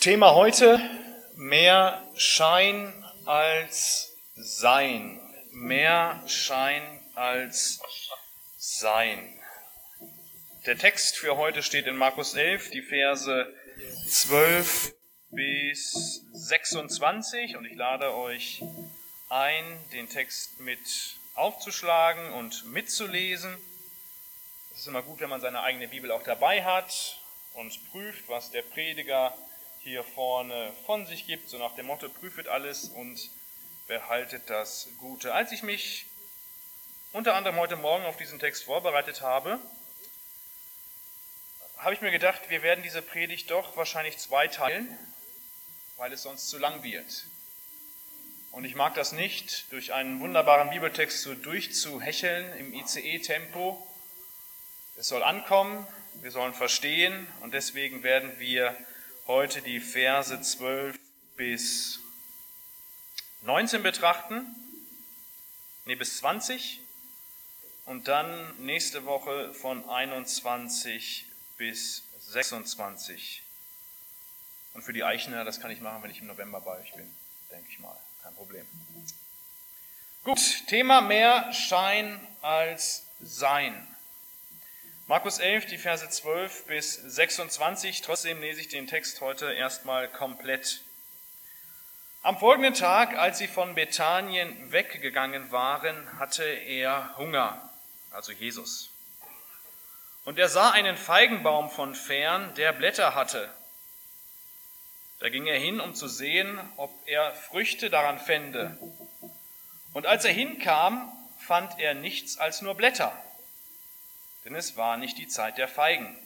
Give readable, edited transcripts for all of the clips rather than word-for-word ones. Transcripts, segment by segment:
Thema heute: mehr Schein als Sein. Mehr Schein als Sein. Der Text für heute steht in Markus 11, die Verse 12 bis 26, und ich lade euch ein, den Text mit aufzuschlagen und mitzulesen. Es ist immer gut, wenn man seine eigene Bibel auch dabei hat und prüft, was der Prediger hier vorne von sich gibt, so nach dem Motto: prüfet alles und behaltet das Gute. Als ich mich unter anderem heute Morgen auf diesen Text vorbereitet habe, habe ich mir gedacht, wir werden diese Predigt doch wahrscheinlich zweiteilen, weil es sonst zu lang wird. Und ich mag das nicht, durch einen wunderbaren Bibeltext so durchzuhecheln im ICE-Tempo. Es soll ankommen, wir sollen verstehen, und deswegen werden wir heute die Verse 12 bis 19 betrachten, bis 20, und dann nächste Woche von 21 bis 26. Und für die Eichner, das kann ich machen, wenn ich im November bei euch bin, denke ich mal, kein Problem. Gut, Thema: mehr Schein als Sein. Markus 11, die Verse 12 bis 26. Trotzdem lese ich den Text heute erstmal komplett. Am folgenden Tag, als sie von Bethanien weggegangen waren, hatte er Hunger, also Jesus. Und er sah einen Feigenbaum von fern, der Blätter hatte. Da ging er hin, um zu sehen, ob er Früchte daran fände. Und als er hinkam, fand er nichts als nur Blätter, denn es war nicht die Zeit der Feigen.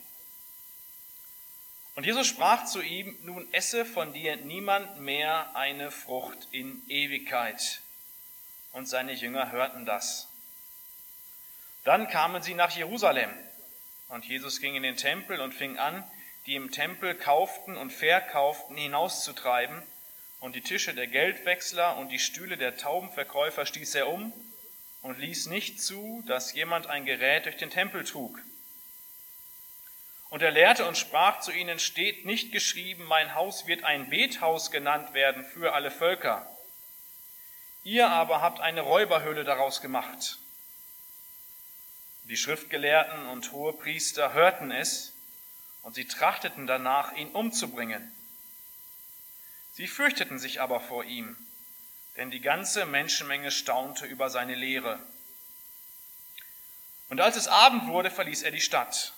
Und Jesus sprach zu ihm: Nun esse von dir niemand mehr eine Frucht in Ewigkeit. Und seine Jünger hörten das. Dann kamen sie nach Jerusalem, und Jesus ging in den Tempel und fing an, die im Tempel kauften und verkauften, hinauszutreiben, und die Tische der Geldwechsler und die Stühle der Taubenverkäufer stieß er um und ließ nicht zu, dass jemand ein Gerät durch den Tempel trug. Und er lehrte und sprach zu ihnen: Steht nicht geschrieben, mein Haus wird ein Bethaus genannt werden für alle Völker? Ihr aber habt eine Räuberhöhle daraus gemacht. Die Schriftgelehrten und Hohepriester hörten es, und sie trachteten danach, ihn umzubringen. Sie fürchteten sich aber vor ihm, denn die ganze Menschenmenge staunte über seine Lehre. Und als es Abend wurde, verließ er die Stadt.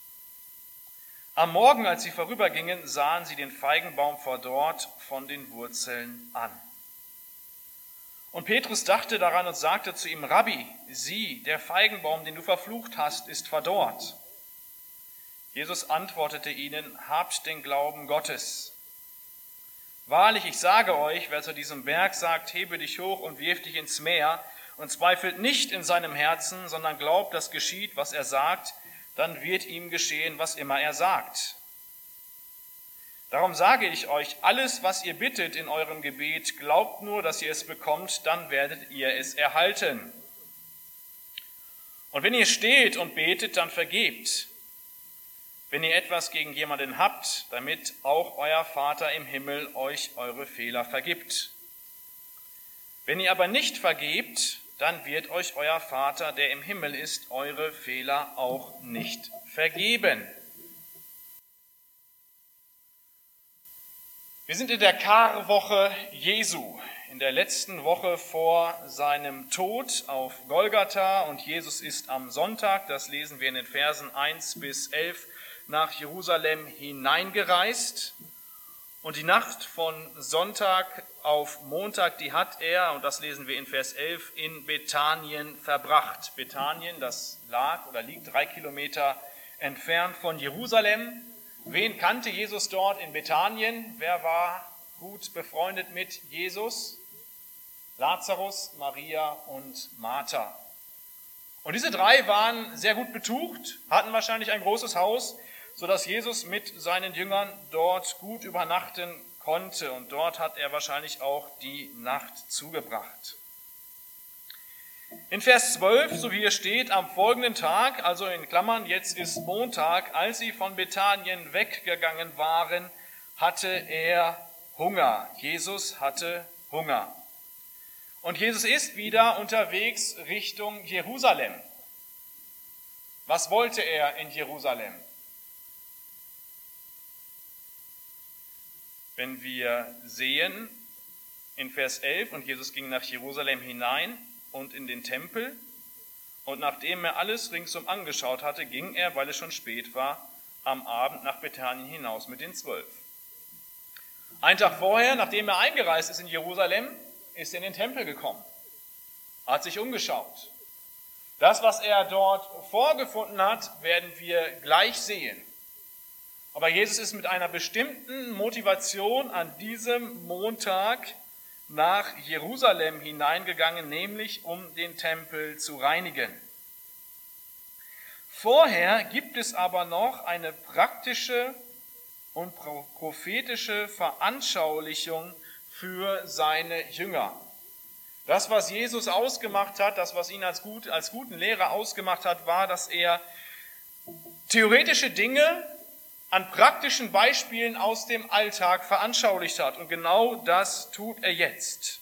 Am Morgen, als sie vorübergingen, sahen sie den Feigenbaum verdorrt von den Wurzeln an. Und Petrus dachte daran und sagte zu ihm: Rabbi, sieh, der Feigenbaum, den du verflucht hast, ist verdorrt. Jesus antwortete ihnen: Habt den Glauben Gottes. Wahrlich, ich sage euch, wer zu diesem Berg sagt, hebe dich hoch und wirf dich ins Meer, und zweifelt nicht in seinem Herzen, sondern glaubt, dass geschieht, was er sagt, dann wird ihm geschehen, was immer er sagt. Darum sage ich euch, alles, was ihr bittet in eurem Gebet, glaubt nur, dass ihr es bekommt, dann werdet ihr es erhalten. Und wenn ihr steht und betet, dann vergebt, wenn ihr etwas gegen jemanden habt, damit auch euer Vater im Himmel euch eure Fehler vergibt. Wenn ihr aber nicht vergebt, dann wird euch euer Vater, der im Himmel ist, eure Fehler auch nicht vergeben. Wir sind in der Karwoche Jesu, in der letzten Woche vor seinem Tod auf Golgatha, und Jesus ist am Sonntag, das lesen wir in den Versen 1 bis 11, nach Jerusalem hineingereist. Und die Nacht von Sonntag auf Montag, die hat er, und das lesen wir in Vers 11, in Bethanien verbracht. Bethanien, das liegt 3 Kilometer entfernt von Jerusalem. Wen kannte Jesus dort in Bethanien? Wer war gut befreundet mit Jesus? Lazarus, Maria und Martha. Und diese drei waren sehr gut betucht, hatten wahrscheinlich ein großes Haus, sodass Jesus mit seinen Jüngern dort gut übernachten konnte. Und dort hat er wahrscheinlich auch die Nacht zugebracht. In Vers 12, so wie hier steht, am folgenden Tag, also in Klammern, jetzt ist Montag, als sie von Bethanien weggegangen waren, hatte er Hunger. Jesus hatte Hunger. Und Jesus ist wieder unterwegs Richtung Jerusalem. Was wollte er in Jerusalem? Wenn wir sehen in Vers 11, und Jesus ging nach Jerusalem hinein und in den Tempel, und nachdem er alles ringsum angeschaut hatte, ging er, weil es schon spät war, am Abend nach Bethanien hinaus mit den 12. Einen Tag vorher, nachdem er eingereist ist in Jerusalem, ist er in den Tempel gekommen, hat sich umgeschaut. Das, was er dort vorgefunden hat, werden wir gleich sehen. Aber Jesus ist mit einer bestimmten Motivation an diesem Montag nach Jerusalem hineingegangen, nämlich um den Tempel zu reinigen. Vorher gibt es aber noch eine praktische und prophetische Veranschaulichung für seine Jünger. Das, was Jesus ausgemacht hat, das, was ihn als guten Lehrer ausgemacht hat, war, dass er theoretische Dinge an praktischen Beispielen aus dem Alltag veranschaulicht hat. Und genau das tut er jetzt.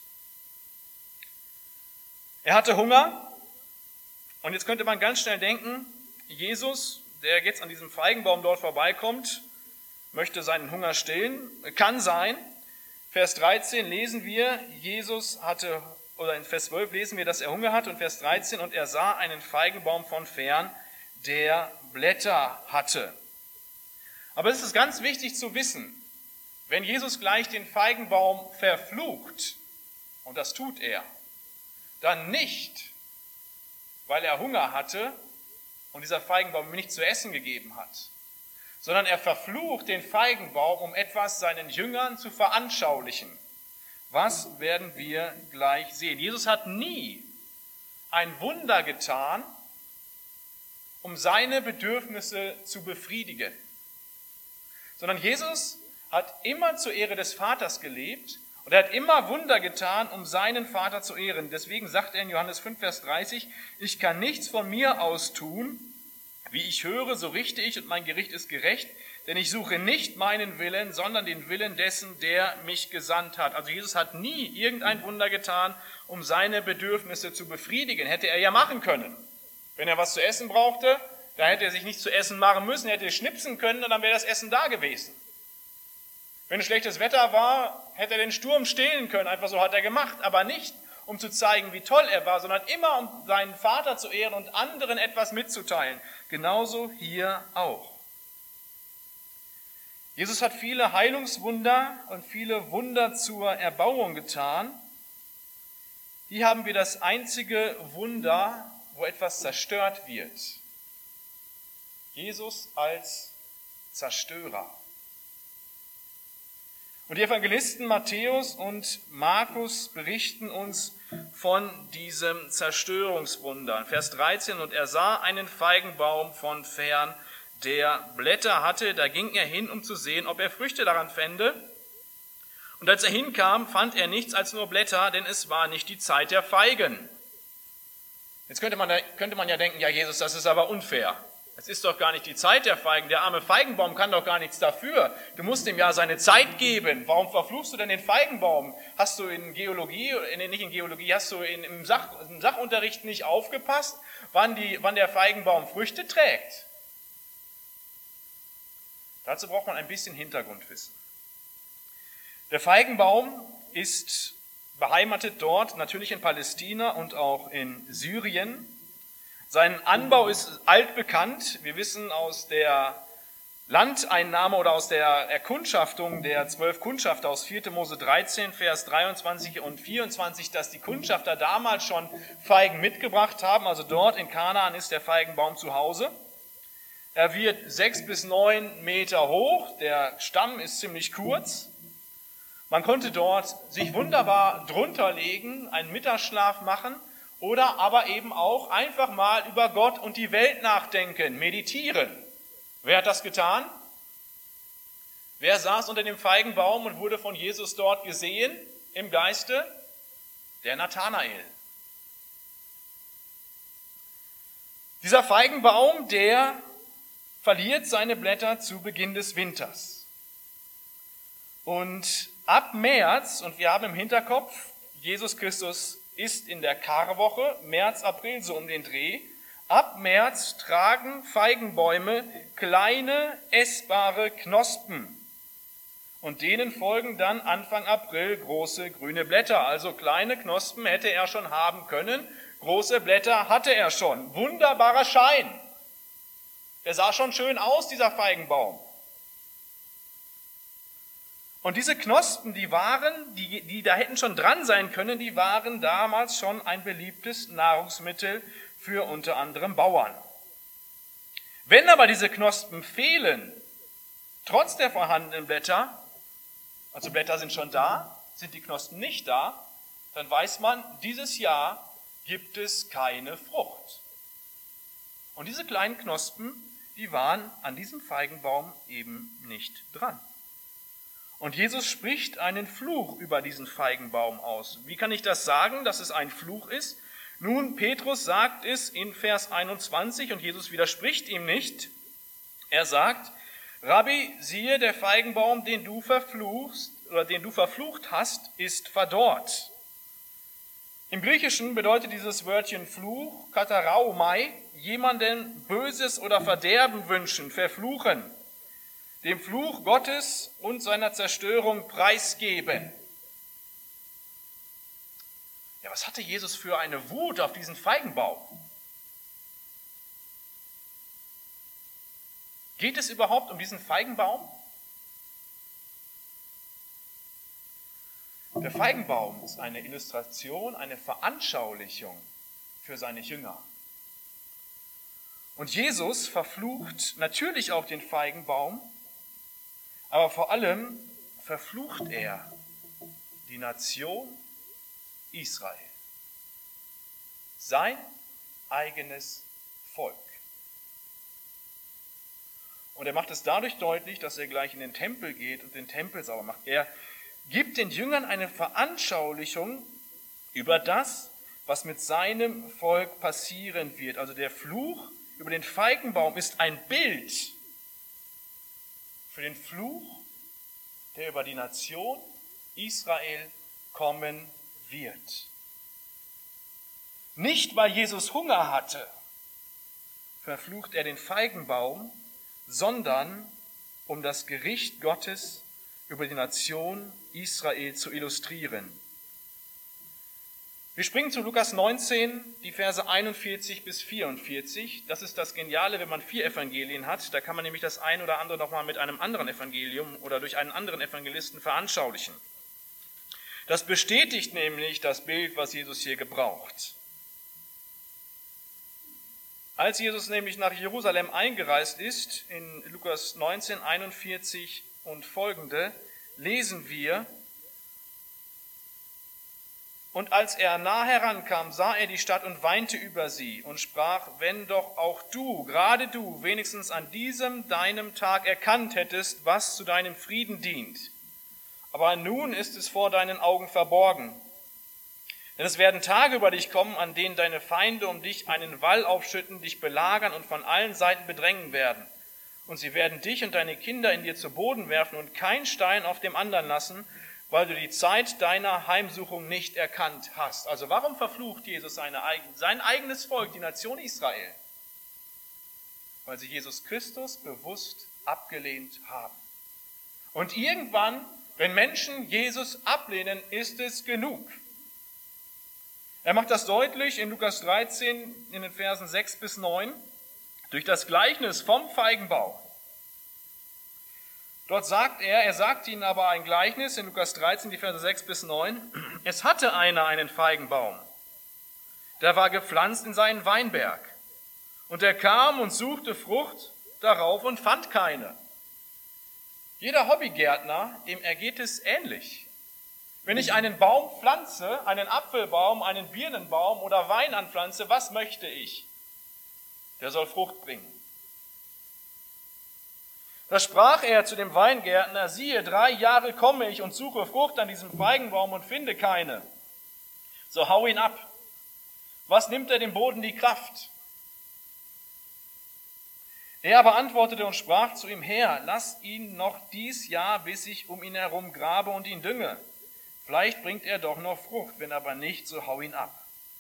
Er hatte Hunger. Und jetzt könnte man ganz schnell denken, Jesus, der jetzt an diesem Feigenbaum dort vorbeikommt, möchte seinen Hunger stillen. Kann sein. Vers 13 lesen wir, in Vers 12 lesen wir, dass er Hunger hat. Und Vers 13, und er sah einen Feigenbaum von fern, der Blätter hatte. Aber es ist ganz wichtig zu wissen, wenn Jesus gleich den Feigenbaum verflucht, und das tut er, dann nicht, weil er Hunger hatte und dieser Feigenbaum ihm nicht zu essen gegeben hat, sondern er verflucht den Feigenbaum, um etwas seinen Jüngern zu veranschaulichen. Was werden wir gleich sehen? Jesus hat nie ein Wunder getan, um seine Bedürfnisse zu befriedigen, sondern Jesus hat immer zur Ehre des Vaters gelebt und er hat immer Wunder getan, um seinen Vater zu ehren. Deswegen sagt er in Johannes 5, Vers 30, ich kann nichts von mir aus tun, wie ich höre, so richte ich und mein Gericht ist gerecht, denn ich suche nicht meinen Willen, sondern den Willen dessen, der mich gesandt hat. Also Jesus hat nie irgendein Wunder getan, um seine Bedürfnisse zu befriedigen. Hätte er ja machen können. Wenn er was zu essen brauchte, da hätte er sich nicht zu essen machen müssen, er hätte schnipsen können und dann wäre das Essen da gewesen. Wenn schlechtes Wetter war, hätte er den Sturm stillen können, einfach so hat er gemacht, aber nicht, um zu zeigen, wie toll er war, sondern immer, um seinen Vater zu ehren und anderen etwas mitzuteilen. Genauso hier auch. Jesus hat viele Heilungswunder und viele Wunder zur Erbauung getan. Hier haben wir das einzige Wunder, wo etwas zerstört wird. Jesus als Zerstörer. Und die Evangelisten Matthäus und Markus berichten uns von diesem Zerstörungswunder. Vers 13, und er sah einen Feigenbaum von fern, der Blätter hatte, da ging er hin, um zu sehen, ob er Früchte daran fände. Und als er hinkam, fand er nichts als nur Blätter, denn es war nicht die Zeit der Feigen. Jetzt könnte man ja denken, ja Jesus, das ist aber unfair. Es ist doch gar nicht die Zeit der Feigen. Der arme Feigenbaum kann doch gar nichts dafür. Du musst ihm ja seine Zeit geben. Warum verfluchst du denn den Feigenbaum? Hast du in Geologie, nicht in Geologie, hast du im Sachunterricht nicht aufgepasst, wann der Feigenbaum Früchte trägt? Dazu braucht man ein bisschen Hintergrundwissen. Der Feigenbaum ist beheimatet dort, natürlich in Palästina und auch in Syrien. Sein Anbau ist altbekannt. Wir wissen aus der Landeinnahme oder aus der Erkundschaftung der 12 Kundschafter aus 4. Mose 13, Vers 23 und 24, dass die Kundschafter damals schon Feigen mitgebracht haben. Also dort in Kanaan ist der Feigenbaum zu Hause. Er wird 6 bis 9 Meter hoch. Der Stamm ist ziemlich kurz. Man konnte dort sich wunderbar drunter legen, einen Mittagsschlaf machen oder aber eben auch einfach mal über Gott und die Welt nachdenken, meditieren. Wer hat das getan? Wer saß unter dem Feigenbaum und wurde von Jesus dort gesehen im Geiste? Der Nathanael. Dieser Feigenbaum, der verliert seine Blätter zu Beginn des Winters. Und ab März, und wir haben im Hinterkopf, Jesus Christus ist in der Karwoche, März, April, so um den Dreh. Ab März tragen Feigenbäume kleine, essbare Knospen. Und denen folgen dann Anfang April große grüne Blätter. Also kleine Knospen hätte er schon haben können, große Blätter hatte er schon. Wunderbarer Schein. Der sah schon schön aus, dieser Feigenbaum. Und diese Knospen, die da hätten schon dran sein können, die waren damals schon ein beliebtes Nahrungsmittel für unter anderem Bauern. Wenn aber diese Knospen fehlen, trotz der vorhandenen Blätter, also Blätter sind schon da, sind die Knospen nicht da, dann weiß man, dieses Jahr gibt es keine Frucht. Und diese kleinen Knospen, die waren an diesem Feigenbaum eben nicht dran. Und Jesus spricht einen Fluch über diesen Feigenbaum aus. Wie kann ich das sagen, dass es ein Fluch ist? Nun, Petrus sagt es in Vers 21 und Jesus widerspricht ihm nicht. Er sagt, Rabbi, siehe, der Feigenbaum, den du verflucht hast, ist verdorrt. Im Griechischen bedeutet dieses Wörtchen Fluch, kataraomai, jemanden Böses oder Verderben wünschen, verfluchen, dem Fluch Gottes und seiner Zerstörung preisgeben. Ja, was hatte Jesus für eine Wut auf diesen Feigenbaum? Geht es überhaupt um diesen Feigenbaum? Der Feigenbaum ist eine Illustration, eine Veranschaulichung für seine Jünger. Und Jesus verflucht natürlich auch den Feigenbaum, aber vor allem verflucht er die Nation Israel, sein eigenes Volk. Und er macht es dadurch deutlich, dass er gleich in den Tempel geht und den Tempel sauber macht. Er gibt den Jüngern eine Veranschaulichung über das, was mit seinem Volk passieren wird. Also der Fluch über den Feigenbaum ist ein Bild für den Fluch, der über die Nation Israel kommen wird. Nicht, weil Jesus Hunger hatte, verflucht er den Feigenbaum, sondern um das Gericht Gottes über die Nation Israel zu illustrieren. Wir springen zu Lukas 19, die Verse 41 bis 44. Das ist das Geniale, wenn man 4 Evangelien hat. Da kann man nämlich das ein oder andere nochmal mit einem anderen Evangelium oder durch einen anderen Evangelisten veranschaulichen. Das bestätigt nämlich das Bild, was Jesus hier gebraucht. Als Jesus nämlich nach Jerusalem eingereist ist, in Lukas 19, 41 und folgende, lesen wir, und als er nah herankam, sah er die Stadt und weinte über sie und sprach, wenn doch auch du, gerade du, wenigstens an diesem deinem Tag erkannt hättest, was zu deinem Frieden dient. Aber nun ist es vor deinen Augen verborgen. Denn es werden Tage über dich kommen, an denen deine Feinde um dich einen Wall aufschütten, dich belagern und von allen Seiten bedrängen werden. Und sie werden dich und deine Kinder in dir zu Boden werfen und kein Stein auf dem anderen lassen, weil du die Zeit deiner Heimsuchung nicht erkannt hast. Also warum verflucht Jesus sein eigenes Volk, die Nation Israel? Weil sie Jesus Christus bewusst abgelehnt haben. Und irgendwann, wenn Menschen Jesus ablehnen, ist es genug. Er macht das deutlich in Lukas 13 in den Versen 6 bis 9 durch das Gleichnis vom Feigenbaum. Dort sagt er sagt ihnen aber ein Gleichnis in Lukas 13, die Verse 6 bis 9. Es hatte einer einen Feigenbaum, der war gepflanzt in seinen Weinberg. Und er kam und suchte Frucht darauf und fand keine. Jeder Hobbygärtner, dem ergeht es ähnlich. Wenn ich einen Baum pflanze, einen Apfelbaum, einen Birnenbaum oder Wein anpflanze, was möchte ich? Der soll Frucht bringen. Da sprach er zu dem Weingärtner, siehe, 3 Jahre komme ich und suche Frucht an diesem Feigenbaum und finde keine. So hau ihn ab. Was nimmt er dem Boden die Kraft? Er aber antwortete und sprach zu ihm: Herr, lass ihn noch dies Jahr, bis ich um ihn herum grabe und ihn dünge. Vielleicht bringt er doch noch Frucht, wenn aber nicht, so hau ihn ab.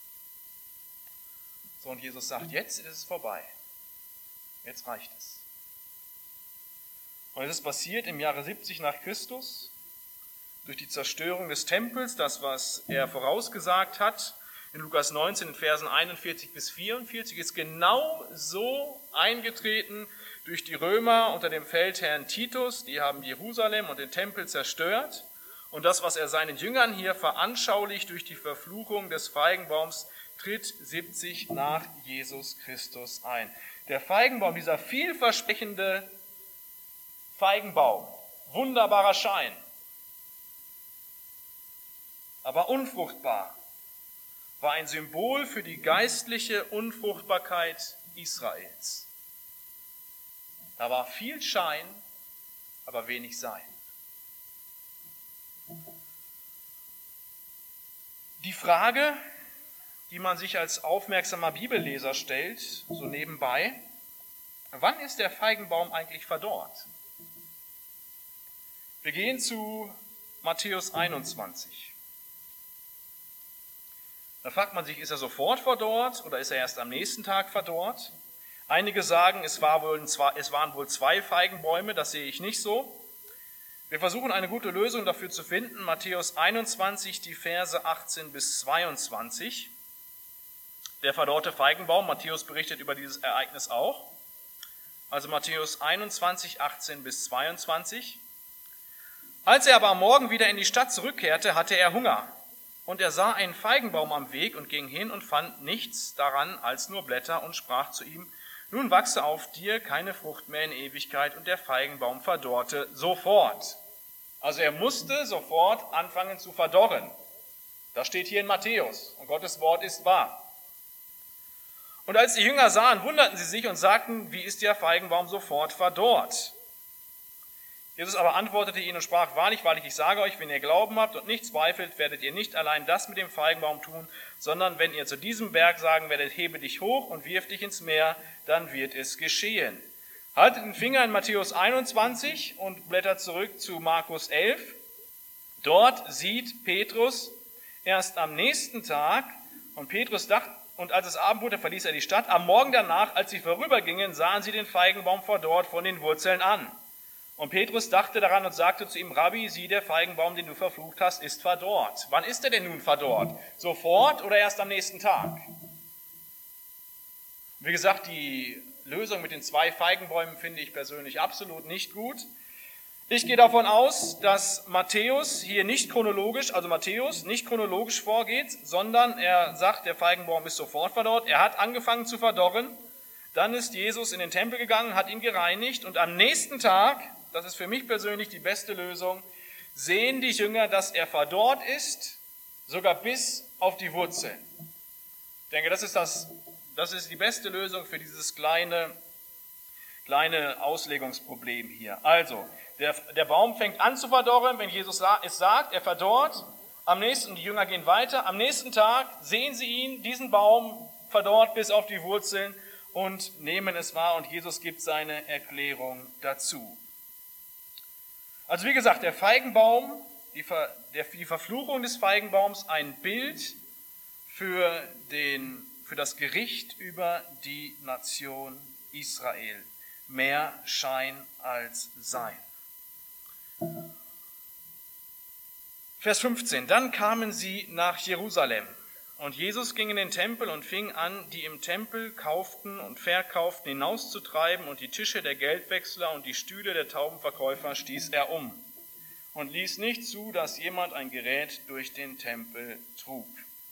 So, und Jesus sagt, jetzt ist es vorbei. Jetzt reicht es. Und es ist passiert im Jahre 70 nach Christus, durch die Zerstörung des Tempels, das, was er vorausgesagt hat, in Lukas 19, in Versen 41 bis 44, ist genau so eingetreten durch die Römer unter dem Feldherrn Titus. Die haben Jerusalem und den Tempel zerstört. Und das, was er seinen Jüngern hier veranschaulicht durch die Verfluchung des Feigenbaums, tritt 70 nach Jesus Christus ein. Der Feigenbaum, dieser vielversprechende Feigenbaum, wunderbarer Schein, aber unfruchtbar, war ein Symbol für die geistliche Unfruchtbarkeit Israels. Da war viel Schein, aber wenig Sein. Die Frage, die man sich als aufmerksamer Bibelleser stellt, so nebenbei: Wann ist der Feigenbaum eigentlich verdorrt? Wir gehen zu Matthäus 21. Da fragt man sich, ist er sofort verdorrt oder ist er erst am nächsten Tag verdorrt? Einige sagen, es waren wohl 2 Feigenbäume, das sehe ich nicht so. Wir versuchen eine gute Lösung dafür zu finden. Matthäus 21, die Verse 18 bis 22. Der verdorrte Feigenbaum, Matthäus berichtet über dieses Ereignis auch. Also Matthäus 21, 18 bis 22. Als er aber am Morgen wieder in die Stadt zurückkehrte, hatte er Hunger. Und er sah einen Feigenbaum am Weg und ging hin und fand nichts daran als nur Blätter und sprach zu ihm: Nun wachse auf dir keine Frucht mehr in Ewigkeit. Und der Feigenbaum verdorrte sofort. Also er musste sofort anfangen zu verdorren. Das steht hier in Matthäus und Gottes Wort ist wahr. Und als die Jünger sahen, wunderten sie sich und sagten: Wie ist der Feigenbaum sofort verdorrt? Jesus aber antwortete ihnen und sprach: Wahrlich, wahrlich, ich sage euch, wenn ihr Glauben habt und nicht zweifelt, werdet ihr nicht allein das mit dem Feigenbaum tun, sondern wenn ihr zu diesem Berg sagen werdet: Hebe dich hoch und wirf dich ins Meer, dann wird es geschehen. Haltet den Finger in Matthäus 21 und blättert zurück zu Markus 11. Dort sieht Petrus erst am nächsten Tag, und Petrus dachte, und als es Abend wurde, verließ er die Stadt. Am Morgen danach, als sie vorübergingen, sahen sie den Feigenbaum verdorrt von den Wurzeln an. Und Petrus dachte daran und sagte zu ihm: Rabbi, sieh, der Feigenbaum, den du verflucht hast, ist verdorrt. Wann ist er denn nun verdorrt? Sofort oder erst am nächsten Tag? Wie gesagt, die Lösung mit den 2 Feigenbäumen finde ich persönlich absolut nicht gut. Ich gehe davon aus, dass Matthäus hier nicht chronologisch vorgeht, sondern er sagt, der Feigenbaum ist sofort verdorrt. Er hat angefangen zu verdorren. Dann ist Jesus in den Tempel gegangen, hat ihn gereinigt und am nächsten Tag, das ist für mich persönlich die beste Lösung, sehen die Jünger, dass er verdorrt ist, sogar bis auf die Wurzeln. Ich denke, das ist die beste Lösung für dieses kleine Auslegungsproblem hier. Also, der Baum fängt an zu verdorren, wenn Jesus es sagt, er verdorrt. Die Jünger gehen weiter. Am nächsten Tag sehen sie ihn, diesen Baum, verdorrt bis auf die Wurzeln, und nehmen es wahr, und Jesus gibt seine Erklärung dazu. Also wie gesagt, der Feigenbaum, die Verfluchung des Feigenbaums, ein Bild für das Gericht über die Nation Israel. Mehr Schein als Sein. Vers 15. Dann kamen sie nach Jerusalem. Und Jesus ging in den Tempel und fing an, die im Tempel kauften und verkauften, hinauszutreiben, und die Tische der Geldwechsler und die Stühle der Taubenverkäufer stieß er um und ließ nicht zu, dass jemand ein Gerät durch den Tempel trug.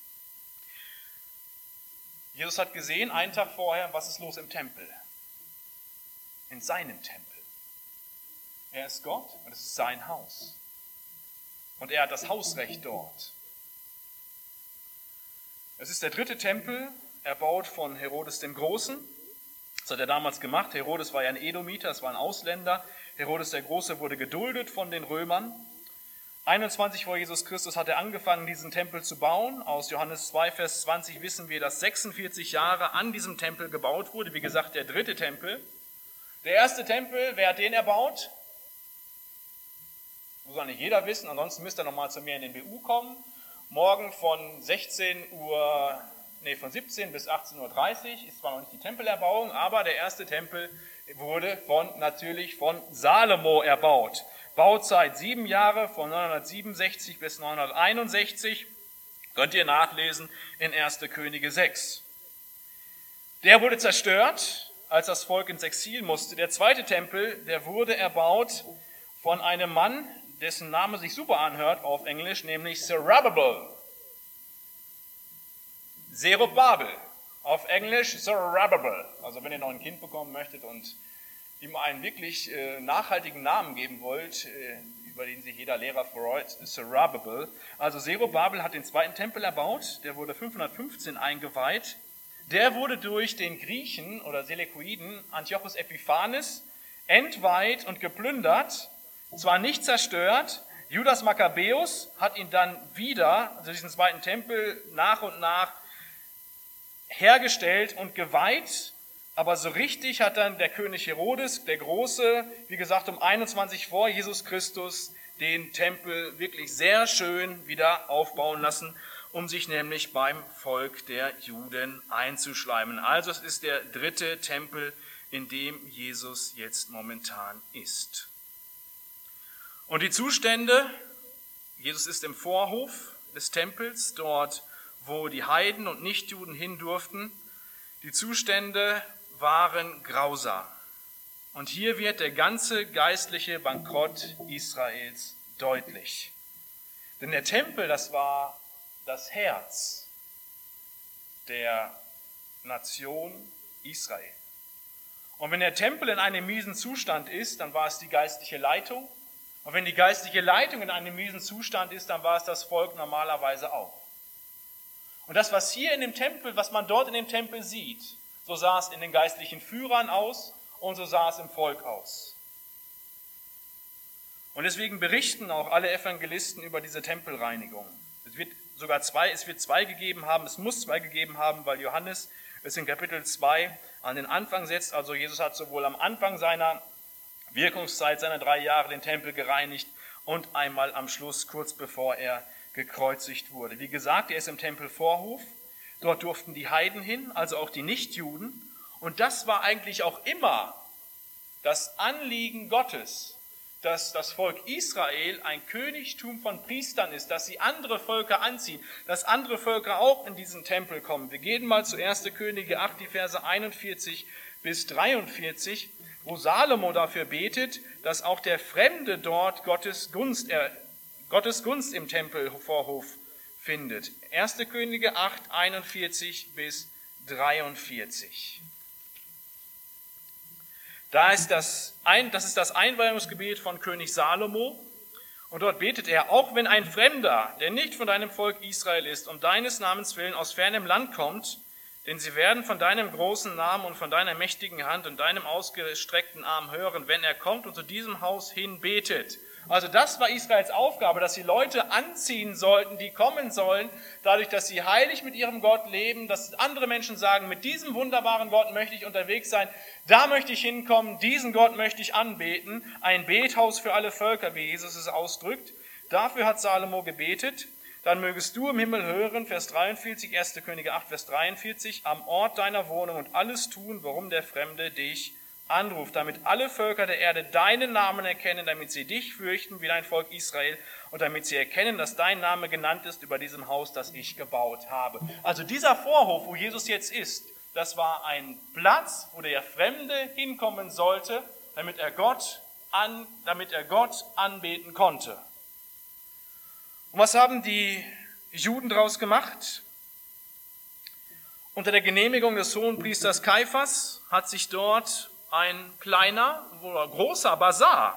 Jesus hat gesehen, einen Tag vorher, was ist los im Tempel? In seinem Tempel. Er ist Gott und es ist sein Haus. Und er hat das Hausrecht dort. Es ist der 3. Tempel, erbaut von Herodes dem Großen. Das hat er damals gemacht. Herodes war ja ein Edomiter, das war ein Ausländer. Herodes der Große wurde geduldet von den Römern. 21 vor Jesus Christus hat er angefangen, diesen Tempel zu bauen. Aus Johannes 2, Vers 20 wissen wir, dass 46 Jahre an diesem Tempel gebaut wurde. Wie gesagt, der 3. Tempel. Der erste Tempel, wer hat den erbaut? Muss auch nicht jeder wissen, ansonsten müsst ihr nochmal zu mir in den BU kommen. Morgen von 17 bis 18:30 Uhr ist zwar noch nicht die Tempelerbauung, aber der erste Tempel wurde natürlich von Salomo erbaut. Bauzeit 7 Jahre, von 967 bis 961, könnt ihr nachlesen in 1. Könige 6. Der wurde zerstört, als das Volk ins Exil musste. Der zweite Tempel, der wurde erbaut von einem Mann, dessen Name sich super anhört auf Englisch, nämlich Zerubbabel. Zerubabel, auf Englisch Zerubbabel. Also wenn ihr noch ein Kind bekommen möchtet und ihm einen wirklich nachhaltigen Namen geben wollt, über den sich jeder Lehrer freut, Zerubbabel. Also Zerubabel hat den zweiten Tempel erbaut, der wurde 515 eingeweiht. Der wurde durch den Griechen oder Seleukeiden Antiochus Epiphanes entweiht und geplündert, zwar nicht zerstört. Judas Makkabäus hat ihn dann wieder, also diesen zweiten Tempel, nach und nach hergestellt und geweiht, aber so richtig hat dann der König Herodes, der Große, wie gesagt um 21 vor Jesus Christus, den Tempel wirklich sehr schön wieder aufbauen lassen, um sich nämlich beim Volk der Juden einzuschleimen. Also es ist der dritte Tempel, in dem Jesus jetzt momentan ist. Und die Zustände, Jesus ist im Vorhof des Tempels, dort wo die Heiden und Nichtjuden hin durften. Die Zustände waren grausam. Und hier wird der ganze geistliche Bankrott Israels deutlich. Denn der Tempel, das war das Herz der Nation Israel. Und wenn der Tempel in einem miesen Zustand ist, dann war es die geistliche Leitung. Und wenn die geistliche Leitung in einem miesen Zustand ist, dann war es das Volk normalerweise auch. Und das, was hier in dem Tempel, was man dort in dem Tempel sieht, so sah es in den geistlichen Führern aus und so sah es im Volk aus. Und deswegen berichten auch alle Evangelisten über diese Tempelreinigung. Es wird zwei gegeben haben, es muss zwei gegeben haben, weil Johannes es in Kapitel 2 an den Anfang setzt. Also Jesus hat sowohl am Anfang seiner Wirkungszeit, seiner 3 Jahre, den Tempel gereinigt und einmal am Schluss, kurz bevor er gekreuzigt wurde. Wie gesagt, er ist im Tempelvorhof. Dort durften die Heiden hin, also auch die Nichtjuden. Und das war eigentlich auch immer das Anliegen Gottes, dass das Volk Israel ein Königtum von Priestern ist, dass sie andere Völker anziehen, dass andere Völker auch in diesen Tempel kommen. Wir gehen mal zu 1. Könige 8, die Verse 41 bis 43, wo Salomo dafür betet, dass auch der Fremde dort Gottes Gunst im Tempelvorhof findet. 1. Könige 8, 41 bis 43. Das ist das Einweihungsgebet von König Salomo. Und dort betet er, auch wenn ein Fremder, der nicht von deinem Volk Israel ist, um deines Namens willen aus fernem Land kommt, denn sie werden von deinem großen Namen und von deiner mächtigen Hand und deinem ausgestreckten Arm hören, wenn er kommt und zu diesem Haus hin betet. Also das war Israels Aufgabe, dass sie Leute anziehen sollten, die kommen sollen, dadurch, dass sie heilig mit ihrem Gott leben, dass andere Menschen sagen, mit diesem wunderbaren Gott möchte ich unterwegs sein, da möchte ich hinkommen, diesen Gott möchte ich anbeten, ein Bethaus für alle Völker, wie Jesus es ausdrückt. Dafür hat Salomo gebetet. Dann mögest du im Himmel hören, Vers 43, 1. Könige 8, Vers 43, am Ort deiner Wohnung und alles tun, warum der Fremde dich anruft, damit alle Völker der Erde deinen Namen erkennen, damit sie dich fürchten wie dein Volk Israel und damit sie erkennen, dass dein Name genannt ist über diesem Haus, das ich gebaut habe. Also dieser Vorhof, wo Jesus jetzt ist, das war ein Platz, wo der Fremde hinkommen sollte, damit er Gott anbeten konnte. Und was haben die Juden daraus gemacht? Unter der Genehmigung des Hohenpriesters Kaiphas hat sich dort ein kleiner oder großer Basar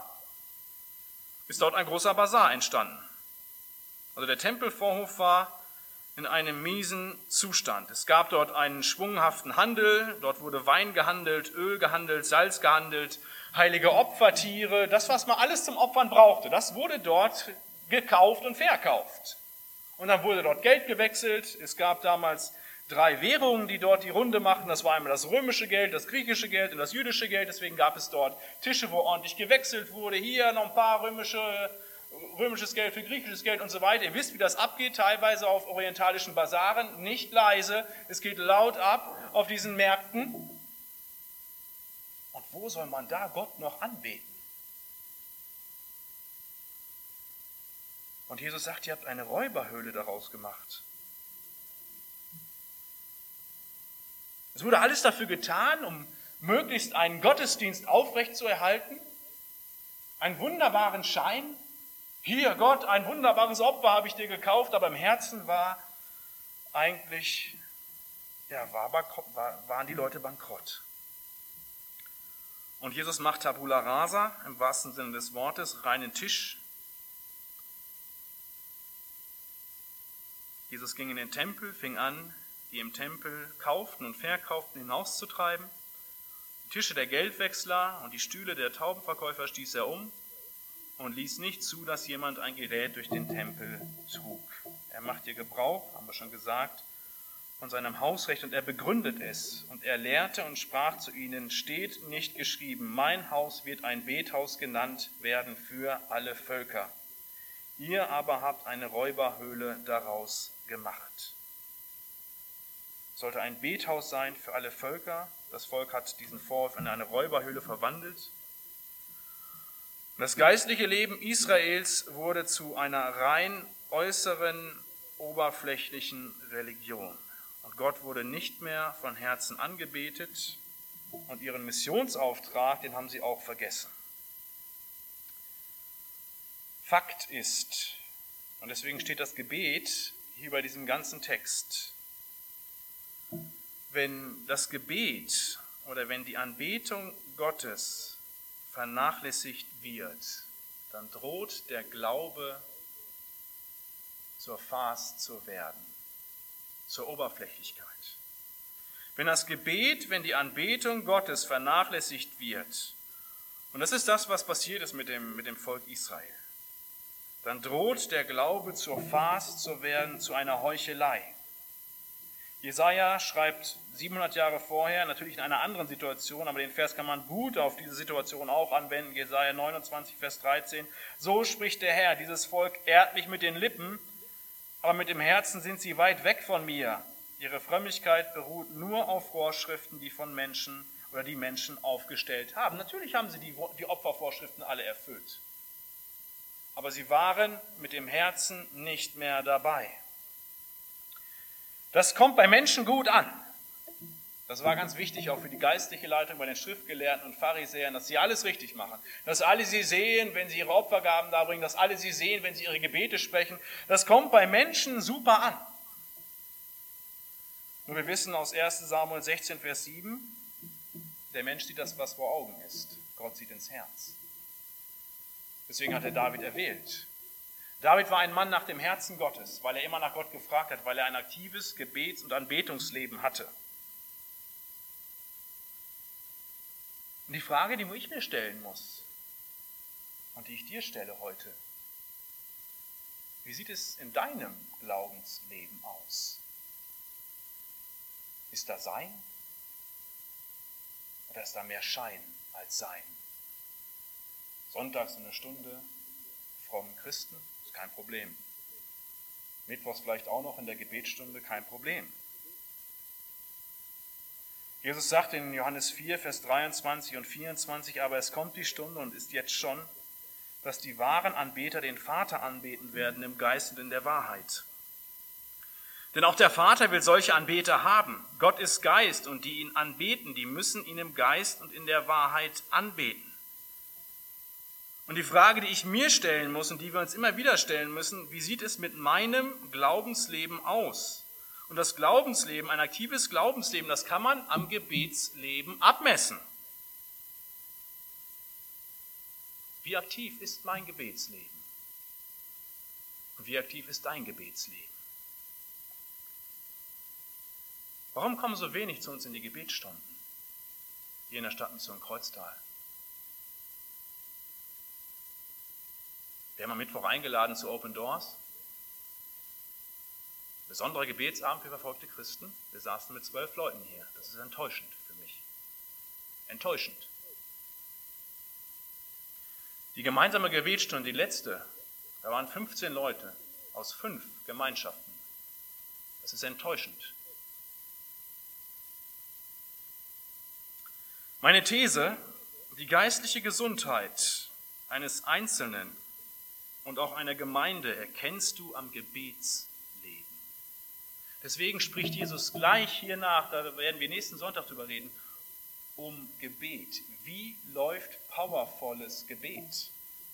entstanden. Also der Tempelvorhof war in einem miesen Zustand. Es gab dort einen schwunghaften Handel, dort wurde Wein gehandelt, Öl gehandelt, Salz gehandelt, heilige Opfertiere, das, was man alles zum Opfern brauchte, das wurde dort gekauft und verkauft. Und dann wurde dort Geld gewechselt. Es gab damals 3 Währungen, die dort die Runde machten. Das war einmal das römische Geld, das griechische Geld und das jüdische Geld. Deswegen gab es dort Tische, wo ordentlich gewechselt wurde. Hier noch ein paar römisches Geld für griechisches Geld und so weiter. Ihr wisst, wie das abgeht, teilweise auf orientalischen Basaren. Nicht leise, es geht laut ab auf diesen Märkten. Und wo soll man da Gott noch anbeten? Und Jesus sagt, ihr habt eine Räuberhöhle daraus gemacht. Es wurde alles dafür getan, um möglichst einen Gottesdienst aufrechtzuerhalten, einen wunderbaren Schein. Hier, Gott, ein wunderbares Opfer habe ich dir gekauft, aber im Herzen war eigentlich, waren die Leute bankrott. Und Jesus macht Tabula Rasa, im wahrsten Sinne des Wortes, reinen Tisch. Jesus ging in den Tempel, fing an, die im Tempel kauften und verkauften, hinauszutreiben. Die Tische der Geldwechsler und die Stühle der Taubenverkäufer stieß er um und ließ nicht zu, dass jemand ein Gerät durch den Tempel trug. Er macht ihr Gebrauch, haben wir schon gesagt, von seinem Hausrecht und er begründet es. Und er lehrte und sprach zu ihnen, steht nicht geschrieben, mein Haus wird ein Bethaus genannt werden für alle Völker. Ihr aber habt eine Räuberhöhle daraus gemacht. Es sollte ein Bethaus sein für alle Völker. Das Volk hat diesen Vorwurf in eine Räuberhöhle verwandelt. Und das geistliche Leben Israels wurde zu einer rein äußeren, oberflächlichen Religion. Und Gott wurde nicht mehr von Herzen angebetet und ihren Missionsauftrag, den haben sie auch vergessen. Fakt ist, und deswegen steht das Gebet hier bei diesem ganzen Text, wenn das Gebet oder wenn die Anbetung Gottes vernachlässigt wird, dann droht der Glaube zur Farce zu werden, zur Oberflächlichkeit. Wenn das Gebet, wenn die Anbetung Gottes vernachlässigt wird, und das ist das, was passiert ist mit dem Volk Israel, dann droht der Glaube zur Farce zu werden, zu einer Heuchelei. Jesaja schreibt 700 Jahre vorher, natürlich in einer anderen Situation, aber den Vers kann man gut auf diese Situation auch anwenden. Jesaja 29, Vers 13. So spricht der Herr, dieses Volk ehrt mich mit den Lippen, aber mit dem Herzen sind sie weit weg von mir. Ihre Frömmigkeit beruht nur auf Vorschriften, die von Menschen oder die Menschen aufgestellt haben. Natürlich haben sie die Opfervorschriften alle erfüllt. Aber sie waren mit dem Herzen nicht mehr dabei. Das kommt bei Menschen gut an. Das war ganz wichtig, auch für die geistliche Leitung bei den Schriftgelehrten und Pharisäern, dass sie alles richtig machen. Dass alle sie sehen, wenn sie ihre Opfergaben darbringen, dass alle sie sehen, wenn sie ihre Gebete sprechen. Das kommt bei Menschen super an. Nur wir wissen aus 1. Samuel 16, Vers 7, der Mensch sieht das, was vor Augen ist. Gott sieht ins Herz. Deswegen hat er David erwählt. David war ein Mann nach dem Herzen Gottes, weil er immer nach Gott gefragt hat, weil er ein aktives Gebets- und Anbetungsleben hatte. Und die Frage, die ich mir stellen muss und die ich dir stelle heute, wie sieht es in deinem Glaubensleben aus? Ist da Sein oder ist da mehr Schein als Sein? Sonntags eine Stunde frommen Christen, ist kein Problem. Mittwochs vielleicht auch noch in der Gebetsstunde, kein Problem. Jesus sagt in Johannes 4, Vers 23 und 24, aber es kommt die Stunde und ist jetzt schon, dass die wahren Anbeter den Vater anbeten werden im Geist und in der Wahrheit. Denn auch der Vater will solche Anbeter haben. Gott ist Geist und die ihn anbeten, die müssen ihn im Geist und in der Wahrheit anbeten. Und die Frage, die ich mir stellen muss und die wir uns immer wieder stellen müssen, wie sieht es mit meinem Glaubensleben aus? Und das Glaubensleben, ein aktives Glaubensleben, das kann man am Gebetsleben abmessen. Wie aktiv ist mein Gebetsleben? Und wie aktiv ist dein Gebetsleben? Warum kommen so wenig zu uns in die Gebetsstunden? Hier in der Stadtmission Kreuztal. Wir haben am Mittwoch eingeladen zu Open Doors. Besonderer Gebetsabend für verfolgte Christen. Wir saßen mit 12 Leuten hier. Das ist enttäuschend für mich. Enttäuschend. Die gemeinsame Gebetsstunde, die letzte, da waren 15 Leute aus 5 Gemeinschaften. Das ist enttäuschend. Meine These: Die geistliche Gesundheit eines Einzelnen und auch einer Gemeinde erkennst du am Gebetsleben. Deswegen spricht Jesus gleich hier nach, da werden wir nächsten Sonntag drüber reden, um Gebet. Wie läuft powervolles Gebet?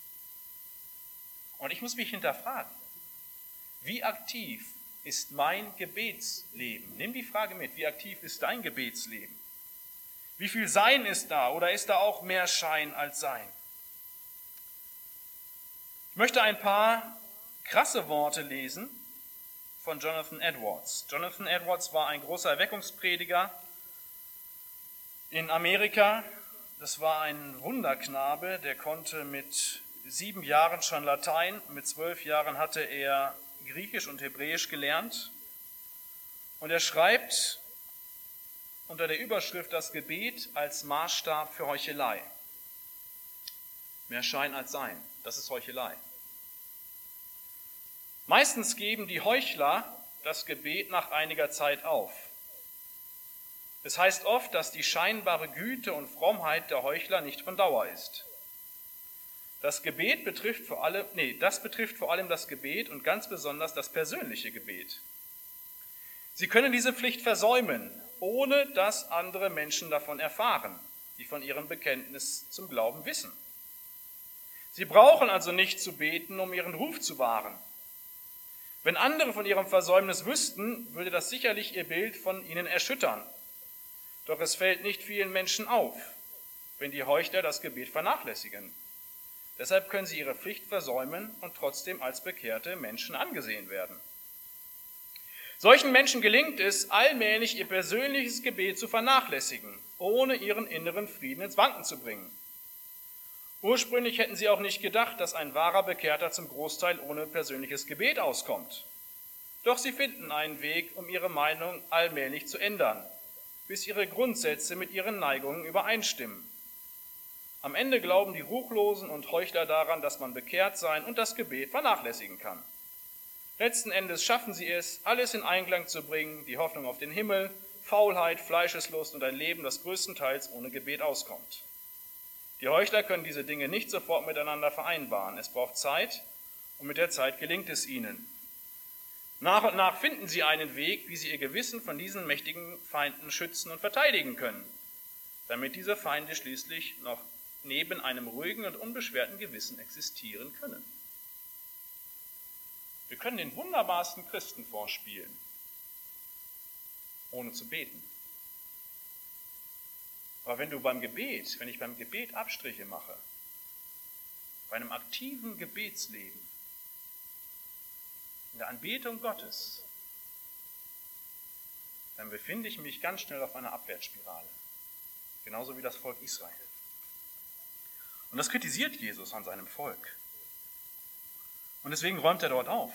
Und ich muss mich hinterfragen, wie aktiv ist mein Gebetsleben? Nimm die Frage mit, wie aktiv ist dein Gebetsleben? Wie viel Sein ist da oder ist da auch mehr Schein als Sein? Ich möchte ein paar krasse Worte lesen von Jonathan Edwards. Jonathan Edwards war ein großer Erweckungsprediger in Amerika. Das war ein Wunderknabe, der konnte mit 7 Jahren schon Latein, mit 12 Jahren hatte er Griechisch und Hebräisch gelernt. Und er schreibt unter der Überschrift das Gebet als Maßstab für Heuchelei. Mehr Schein als Sein, das ist Heuchelei. Meistens geben die Heuchler das Gebet nach einiger Zeit auf. Es heißt oft, dass die scheinbare Güte und Frommheit der Heuchler nicht von Dauer ist. Das betrifft vor allem das Gebet und ganz besonders das persönliche Gebet. Sie können diese Pflicht versäumen, ohne dass andere Menschen davon erfahren, die von ihrem Bekenntnis zum Glauben wissen. Sie brauchen also nicht zu beten, um ihren Ruf zu wahren. Wenn andere von ihrem Versäumnis wüssten, würde das sicherlich ihr Bild von ihnen erschüttern. Doch es fällt nicht vielen Menschen auf, wenn die Heuchler das Gebet vernachlässigen. Deshalb können sie ihre Pflicht versäumen und trotzdem als bekehrte Menschen angesehen werden. Solchen Menschen gelingt es, allmählich ihr persönliches Gebet zu vernachlässigen, ohne ihren inneren Frieden ins Wanken zu bringen. Ursprünglich hätten sie auch nicht gedacht, dass ein wahrer Bekehrter zum Großteil ohne persönliches Gebet auskommt. Doch sie finden einen Weg, um ihre Meinung allmählich zu ändern, bis ihre Grundsätze mit ihren Neigungen übereinstimmen. Am Ende glauben die Ruchlosen und Heuchler daran, dass man bekehrt sein und das Gebet vernachlässigen kann. Letzten Endes schaffen sie es, alles in Einklang zu bringen, die Hoffnung auf den Himmel, Faulheit, Fleischeslust und ein Leben, das größtenteils ohne Gebet auskommt. Die Heuchler können diese Dinge nicht sofort miteinander vereinbaren. Es braucht Zeit und mit der Zeit gelingt es ihnen. Nach und nach finden sie einen Weg, wie sie ihr Gewissen von diesen mächtigen Feinden schützen und verteidigen können, damit diese Feinde schließlich noch neben einem ruhigen und unbeschwerten Gewissen existieren können. Wir können den wunderbarsten Christen vorspielen, ohne zu beten. Aber wenn ich beim Gebet Abstriche mache, bei einem aktiven Gebetsleben, in der Anbetung Gottes, dann befinde ich mich ganz schnell auf einer Abwärtsspirale, genauso wie das Volk Israel. Und das kritisiert Jesus an seinem Volk. Und deswegen räumt er dort auf.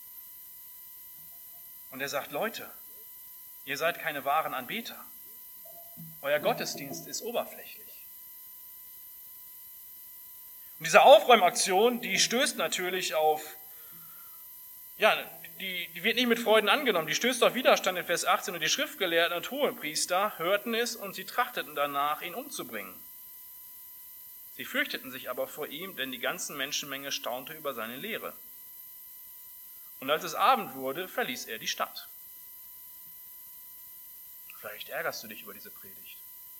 Und er sagt, Leute, ihr seid keine wahren Anbeter. Euer Gottesdienst ist oberflächlich. Und diese Aufräumaktion, die stößt natürlich auf, die wird nicht mit Freuden angenommen, die stößt auf Widerstand in Vers 18 und die Schriftgelehrten und Hohepriester hörten es und sie trachteten danach, ihn umzubringen. Sie fürchteten sich aber vor ihm, denn die ganze Menschenmenge staunte über seine Lehre. Und als es Abend wurde, verließ er die Stadt. Vielleicht ärgerst du dich über diese Predigt.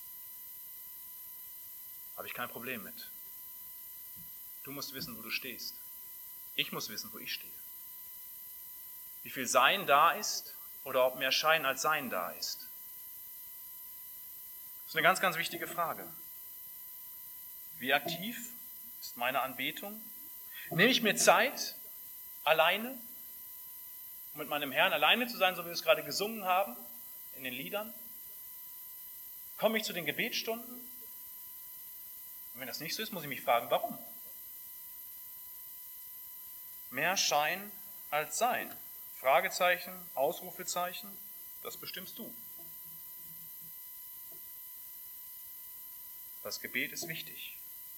Habe ich kein Problem mit. Du musst wissen, wo du stehst. Ich muss wissen, wo ich stehe. Wie viel Sein da ist oder ob mehr Schein als Sein da ist. Das ist eine ganz, ganz wichtige Frage. Wie aktiv ist meine Anbetung? Nehme ich mir Zeit, alleine, um mit meinem Herrn alleine zu sein, so wie wir es gerade gesungen haben, in den Liedern? Komme ich zu den Gebetsstunden? Und wenn das nicht so ist, muss ich mich fragen, warum? Mehr Schein als Sein. Fragezeichen, Ausrufezeichen, das bestimmst du. Das Gebet ist wichtig.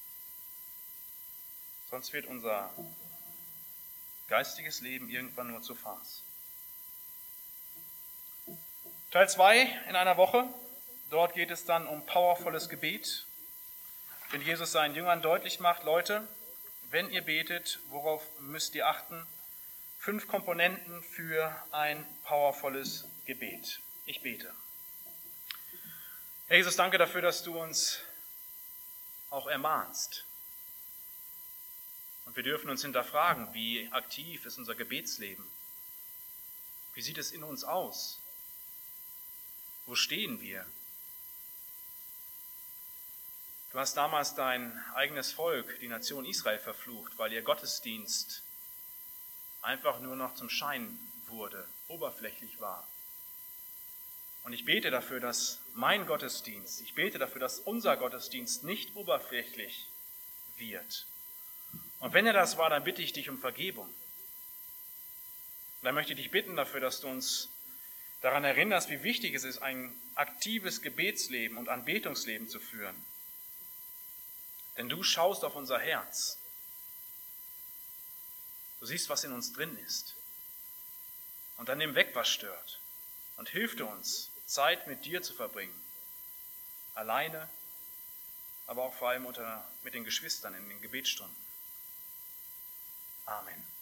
Sonst wird unser geistiges Leben irgendwann nur zu Farce. Teil 2 in einer Woche. Dort geht es dann um powervolles Gebet. Wenn Jesus seinen Jüngern deutlich macht, Leute, wenn ihr betet, worauf müsst ihr achten? 5 Komponenten für ein powervolles Gebet. Ich bete. Herr Jesus, danke dafür, dass du uns auch ermahnst. Und wir dürfen uns hinterfragen, wie aktiv ist unser Gebetsleben? Wie sieht es in uns aus? Wo stehen wir? Du hast damals dein eigenes Volk, die Nation Israel, verflucht, weil ihr Gottesdienst einfach nur noch zum Schein wurde, oberflächlich war. Und ich bete dafür, dass mein Gottesdienst, ich bete dafür, dass unser Gottesdienst nicht oberflächlich wird. Und wenn er das war, dann bitte ich dich um Vergebung. Und dann möchte ich dich bitten dafür, dass du uns daran erinnerst, wie wichtig es ist, ein aktives Gebetsleben und Anbetungsleben zu führen. Denn du schaust auf unser Herz. Du siehst, was in uns drin ist. Und dann nimm weg, was stört. Und hilf dir uns, Zeit mit dir zu verbringen. Alleine, aber auch vor allem mit den Geschwistern in den Gebetsstunden. Amen.